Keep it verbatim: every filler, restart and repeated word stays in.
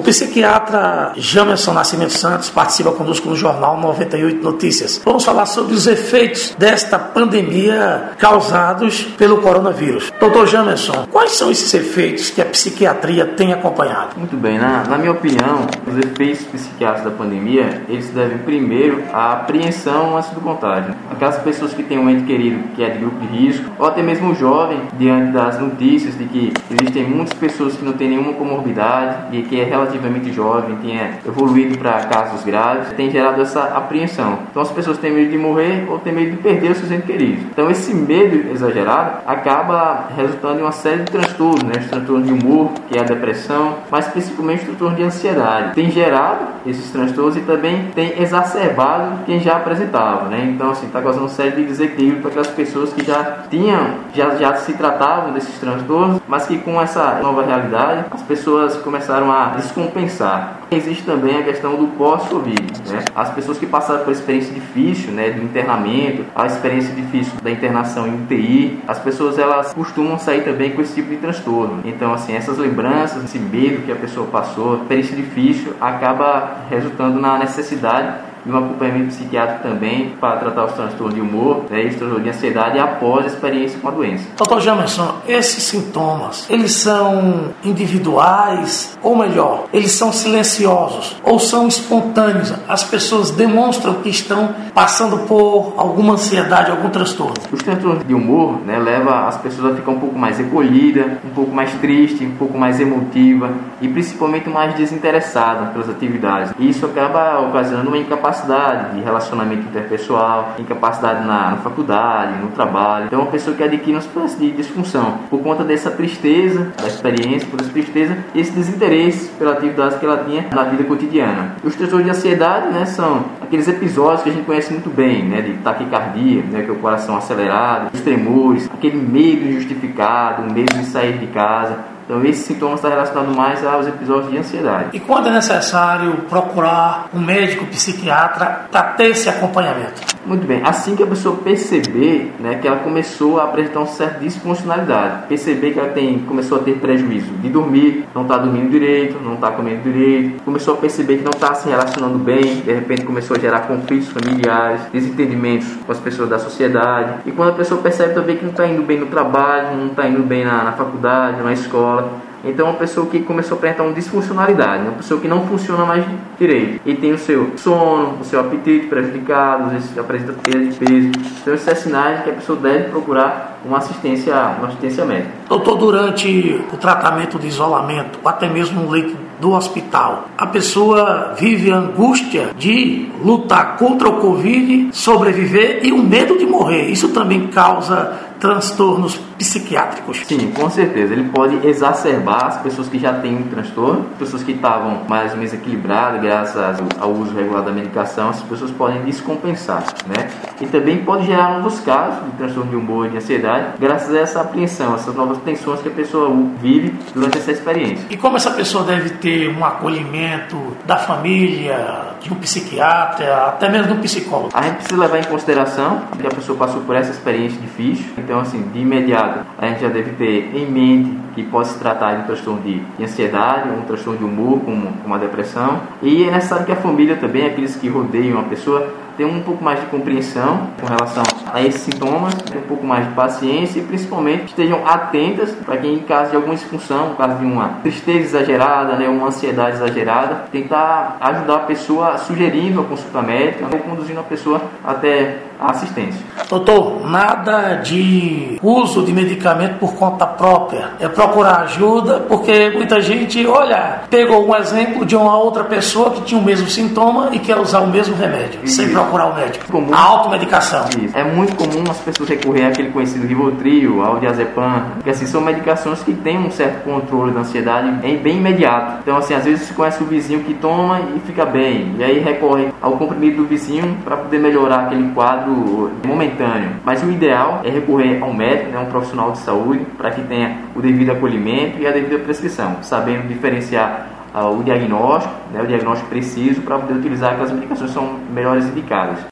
psiquiatra Jamerson Nascimento Santos participa conosco no Jornal noventa e oito Notícias. Vamos falar sobre os efeitos desta pandemia causados pelo coronavírus. Doutor Jamerson, quais são esses efeitos que a psiquiatria tem acompanhado? Muito bem, na, na minha opinião, os efeitos psiquiátricos da pandemia, eles devem primeiro à apreensão antes do contágio. Aquelas pessoas que têm um ente querido que é de grupo de risco, ou até mesmo o jovem, diante das notícias de que existem muitas pessoas que não têm nenhuma comorbidade e que é relativamente jovem, tenha evoluído para casos graves, tem gerado essa apreensão. Então as pessoas têm medo de morrer ou têm medo de perder os seus entes queridos. Então esse medo exagerado acaba resultando em uma série de transtornos, né? Os transtornos de humor, que é a depressão, mas principalmente os transtornos de ansiedade. Tem gerado esses transtornos e também tem exacerbado quem já apresentava, né? Então assim, está causando uma série de desequilíbrio para aquelas pessoas que já tinham, já, já se tratavam desses transtornos, mas que com essa nova realidade as pessoas começaram a descompensar. Existe também a questão do pós-Covid, né? As pessoas que passaram por experiência difícil, né, do internamento, a experiência difícil da internação em U T I, as pessoas elas costumam sair também com esse tipo de transtorno. Então assim, essas lembranças, esse medo que a pessoa passou, experiência difícil, acaba resultando na necessidade de um acompanhamento psiquiátrico também para tratar os transtornos de humor, né, e os transtornos de ansiedade após a experiência com a doença. Doutor Jamerson, esses sintomas, eles são individuais, ou melhor, eles são silenciosos, ou são espontâneos? As pessoas demonstram que estão passando por alguma ansiedade, algum transtorno? Os transtornos de humor, né, levam as pessoas a ficar um pouco mais recolhidas, um pouco mais triste, um pouco mais emotiva e principalmente mais desinteressada pelas atividades. E isso acaba ocasionando uma incapacidade de relacionamento interpessoal, incapacidade na, na faculdade, no trabalho. Então, uma pessoa que adquire uma espécie de disfunção por conta dessa tristeza, da experiência, por essa tristeza e esse desinteresse pela atividade que ela tinha na vida cotidiana. E os transtornos de ansiedade, né, são aqueles episódios que a gente conhece muito bem, né, de taquicardia, né, que é o coração acelerado, os tremores, aquele medo injustificado, o medo de sair de casa. Então, esses sintomas estão relacionados mais aos episódios de ansiedade. E quando é necessário procurar um médico psiquiatra para ter esse acompanhamento? Muito bem. Assim que a pessoa perceber, né, que ela começou a apresentar uma certa disfuncionalidade, perceber que ela tem, começou a ter prejuízo de dormir, não está dormindo direito, não está comendo direito, começou a perceber que não está se relacionando bem, de repente começou a gerar conflitos familiares, desentendimentos com as pessoas da sociedade. E quando a pessoa percebe também que não está indo bem no trabalho, não está indo bem na, na faculdade, na escola, então, uma pessoa que começou a apresentar uma disfuncionalidade, uma pessoa que não funciona mais direito e tem o seu sono, o seu apetite prejudicado, às vezes apresenta perda de peso. Então, esses são sinais que a pessoa deve procurar uma assistência, uma assistência médica. Doutor, durante o tratamento de isolamento, ou até mesmo no leito do hospital, a pessoa vive a angústia de lutar contra o Covid, sobreviver e o medo de morrer. Isso também causa transtornos psiquiátricos? Sim, com certeza. Ele pode exacerbar as pessoas que já têm um transtorno, pessoas que estavam mais ou menos equilibradas graças ao uso regular da medicação, essas pessoas podem descompensar, né? E também pode gerar novos casos de transtorno de humor e de ansiedade, graças a essa apreensão, essas novas tensões que a pessoa vive durante essa experiência. E como essa pessoa deve ter um acolhimento da família, de um psiquiatra, até mesmo de um psicólogo? A gente precisa levar em consideração que a pessoa passou por essa experiência difícil. Então, assim, de imediato, a gente já deve ter em mente que pode se tratar de um transtorno de, de ansiedade, um transtorno de humor, como, como a depressão. E é necessário que a família também, aqueles que rodeiam a pessoa, tenham um pouco mais de compreensão com relação a esses sintomas, tenham um pouco mais de paciência e, principalmente, estejam atentas para que, em caso de alguma disfunção, em caso de uma tristeza exagerada, né, uma ansiedade exagerada, tentar ajudar a pessoa sugerindo a consulta médica ou conduzindo a pessoa até a assistência. Doutor, nada de uso de medicamento por conta própria. É procurar ajuda, porque muita gente, olha, pegou um exemplo de uma outra pessoa que tinha o mesmo sintoma e quer usar o mesmo remédio, Isso. sem procurar o médico. Comum. A automedicação. Isso. É muito comum as pessoas recorrerem àquele conhecido Rivotril, ao diazepam, porque assim, são medicações que têm um certo controle da ansiedade bem imediato. Então, assim, às vezes você conhece o vizinho que toma e fica bem, e aí recorre ao comprimido do vizinho para poder melhorar aquele quadro momentâneo. Mas o ideal é recorrer a um médico, né, um profissional de saúde, para que tenha o devido acolhimento e a devida prescrição, sabendo diferenciar uh, o diagnóstico, né, o diagnóstico preciso para poder utilizar aquelas medicações que são melhores indicadas.